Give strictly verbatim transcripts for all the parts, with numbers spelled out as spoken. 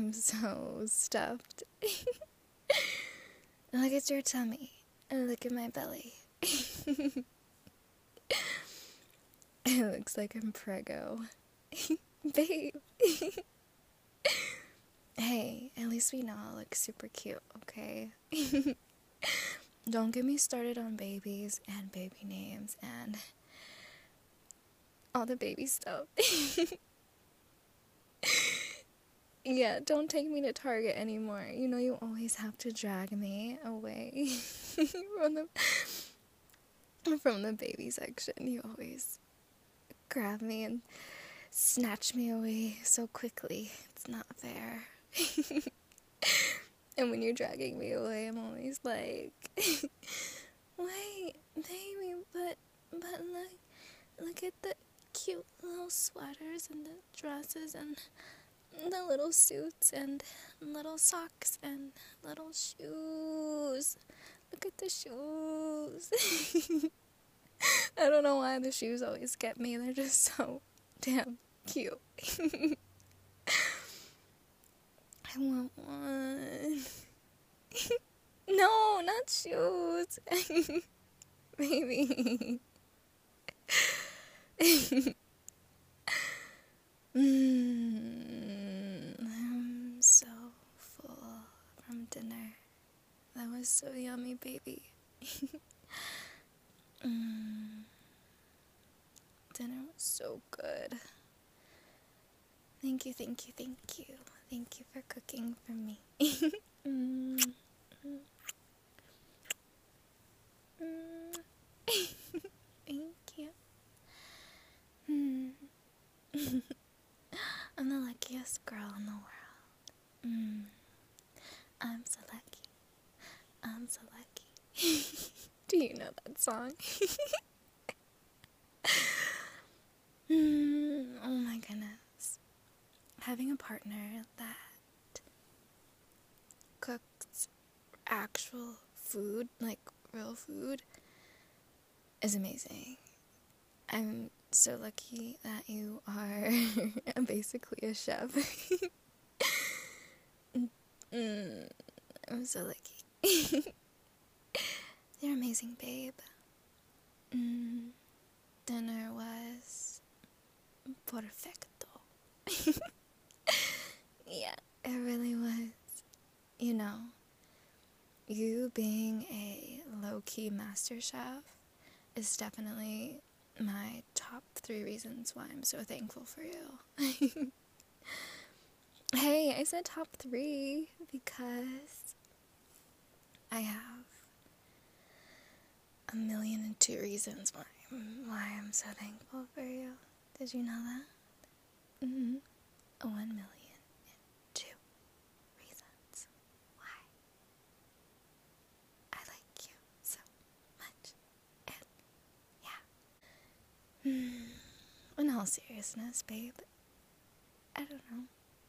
I'm so stuffed. Look at your tummy. And look at my belly. It looks like I'm preggo. Babe. Hey, at least we know I look super cute, okay? Don't get me started on babies and baby names and all the baby stuff. Yeah, don't take me to Target anymore. You know you always have to drag me away from the from the baby section. You always grab me and snatch me away so quickly. It's not fair. And when you're dragging me away, I'm always like, wait, baby, but, but look, look at the cute little sweaters and the dresses and the little suits and little socks and little shoes. Look at the shoes. I don't know why the shoes always get me. They're just so damn cute. I want one. No, not shoes. Baby. mm, I'm so full from dinner. That was so yummy, baby. mm, dinner was so good. Thank you, thank you, thank you. Thank you for cooking for me. mm. Mm. Thank you. Mm. I'm the luckiest girl in the world. Mm. I'm so lucky. I'm so lucky. Do you know that song? mm. Oh my goodness. Having a partner that cooks actual food, like real food, is amazing. I'm so lucky that you are basically a chef. mm, I'm so lucky. You're amazing, babe. Mm, dinner was perfecto. Yeah, it really was. You know, you being a low-key master chef is definitely my top three reasons why I'm so thankful for you. Hey, I said top three because I have a million and two reasons why why I'm so thankful for you. Did you know that? Mm-hmm. One million and two reasons why I like you so much. And yeah. Mm. In all seriousness, babe, I don't know.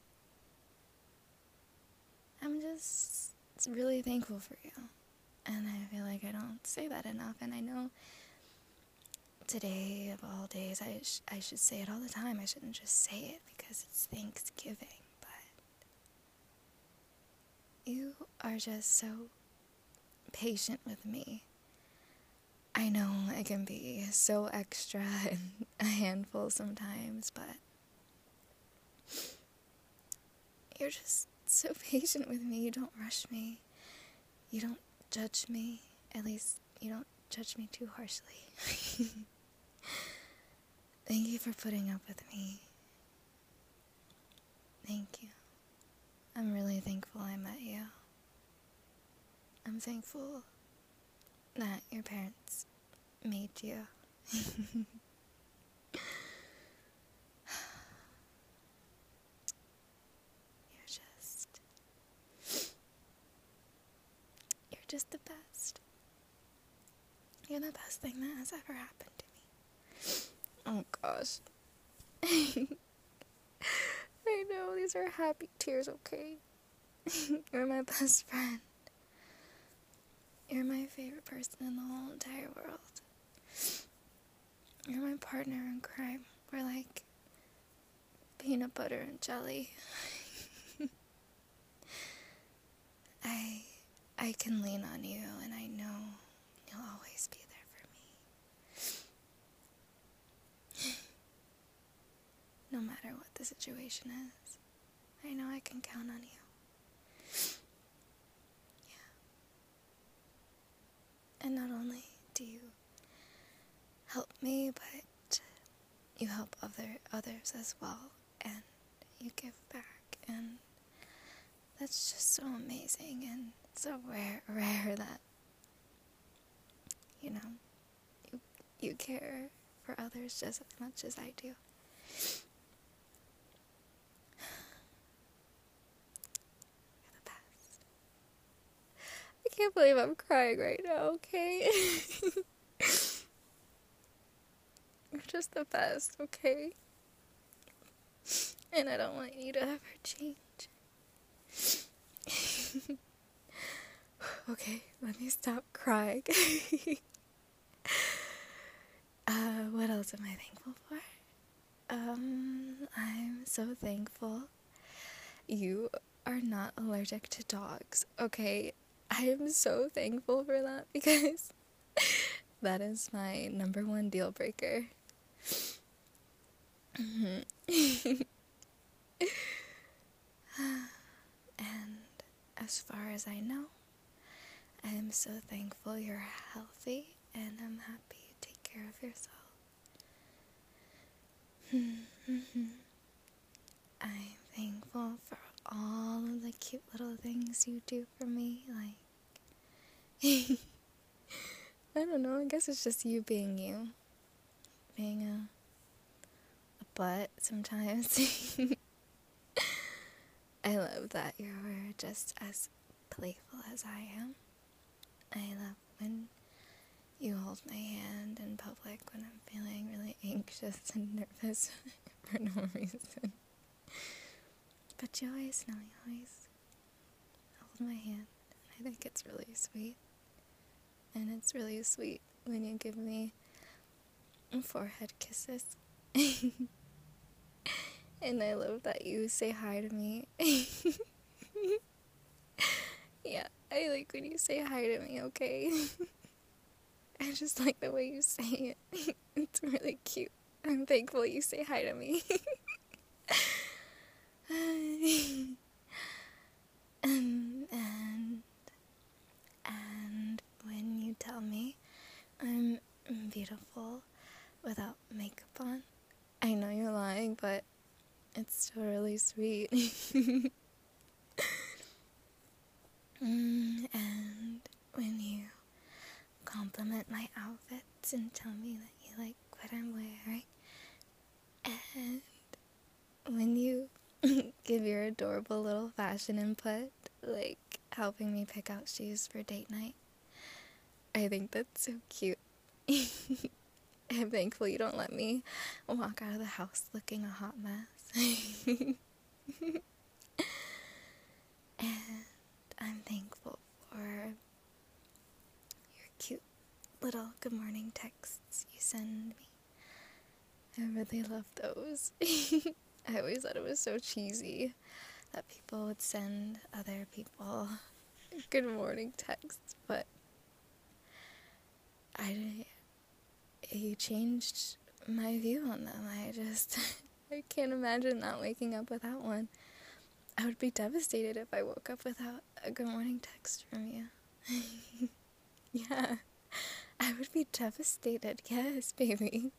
I'm just really thankful for you. And I feel like I don't say that enough. And I know today of all days, I, sh- I should say it all the time. I shouldn't just say it because it's Thanksgiving. But you are just so patient with me. I know it can be so extra and a handful sometimes, but you're just so patient with me. You don't rush me. You don't judge me. At least you don't judge me too harshly. Thank you for putting up with me. Thank you. I'm really thankful I met you. I'm thankful that your parents made you. You're just... You're just the best. You're the best thing that has ever happened to me. Oh gosh. I know, these are happy tears, okay? You're my best friend. You're my favorite person in the whole entire world. You're my partner in crime. We're like peanut butter and jelly. I I can lean on you, and I know you'll always be there for me. No matter what the situation is, I know I can count on you. Yeah. And not only do you help me, but you help other others as well, and you give back, and that's just so amazing and so rare, rare that, you know, you, you care for others just as much as I do. You're the best. I can't believe I'm crying right now, okay? You're just the best, okay? And I don't want you to ever change. Okay, let me stop crying. uh, what else am I thankful for? Um, I'm so thankful you are not allergic to dogs, okay? I am so thankful for that because that is my number one deal breaker. Mm-hmm. And as far as I know, I am so thankful you're healthy, and I'm happy you take care of yourself. I'm thankful for all of the cute little things you do for me, like, I don't know, I guess it's just you being you, being a, a butt sometimes. I love that you're just as playful as I am. I love when you hold my hand in public when I'm feeling really anxious and nervous for no reason. But you always know, you always hold my hand. I think it's really sweet. And it's really sweet when you give me forehead kisses. And I love that you say hi to me. Yeah, I like when you say hi to me, okay? I just like the way you say it. It's really cute. I'm thankful you say hi to me. um, and, and when you tell me I'm beautiful without makeup on, I know you're lying, but it's still really sweet. mm, and when you compliment my outfits and tell me that you like what I'm wearing, and when you give your adorable little fashion input, like helping me pick out shoes for date night, I think that's so cute. I'm thankful you don't let me walk out of the house looking a hot mess. And I'm thankful for your cute little good morning texts you send me. I really love those. I always thought it was so cheesy that people would send other people good morning texts, but I, you changed my view on them. I just, I can't imagine not waking up without one. I would be devastated if I woke up without a good morning text from you. Yeah, I would be devastated. Yes, baby.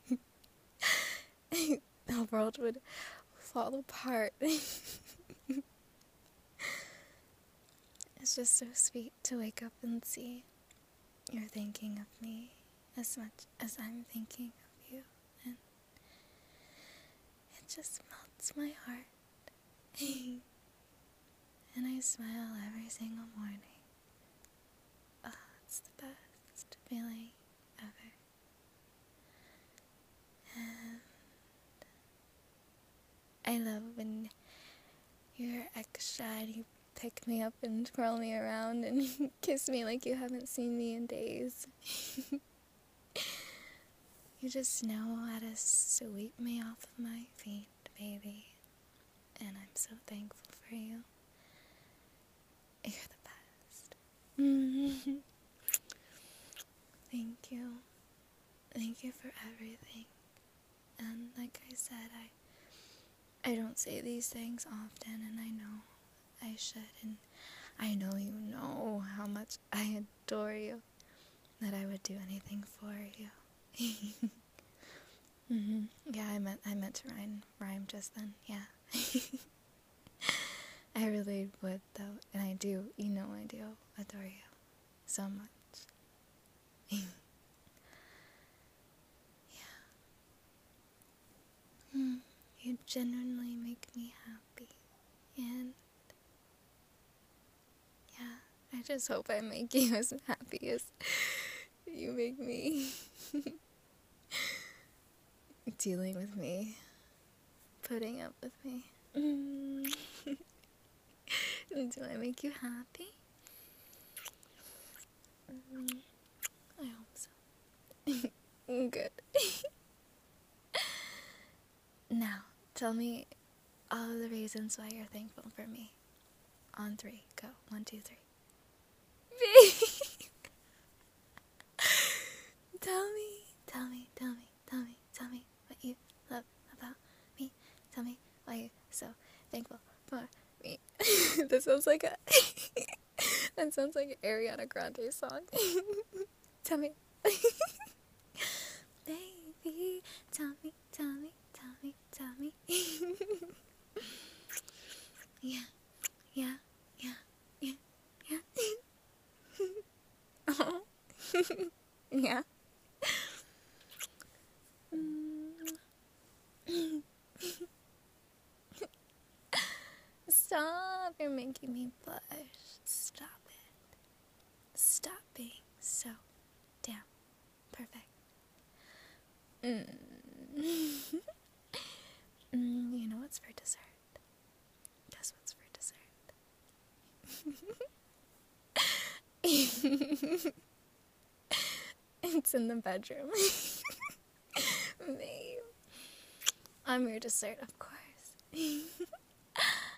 The world would fall apart. It's just so sweet to wake up and see you're thinking of me as much as I'm thinking of you, and it just melts my heart. And I smile every single morning. Oh, it's the best feeling ever. And I love when you're extra and you pick me up and twirl me around and kiss me like you haven't seen me in days. You just know how to sweep me off of my feet, baby. And I'm so thankful for you. You're the Thank you. Thank you for everything. And like I said, I I don't say these things often, and I know I should, and I know you know how much I adore you, that I would do anything for you. mm-hmm. Yeah, I meant I meant to rhyme rhyme just then. Yeah. I really would though, and I do. You know I do adore you so much. Yeah. Mm, you genuinely make me happy, and yeah, I just hope I make you as happy as you make me. Dealing with me, putting up with me. Mm. Do I make you happy? Mm, I hope so. Good. Now, tell me all the reasons why you're thankful for me. On three, go. One, two, three. Tell me, tell me, tell me, tell me, tell me what you love about me. Tell me why you're so thankful for me. That sounds like a that sounds like an Ariana Grande song. Tell me. Baby, tell me, tell me, tell me, tell me. Yeah, yeah, yeah, yeah, yeah. Oh. Yeah. Stop, you're making me blush. Stop it. Stop being so damn perfect. Mm. mm, you know what's for dessert? Guess what's for dessert? It's in the bedroom. Babe. I'm your dessert, of course.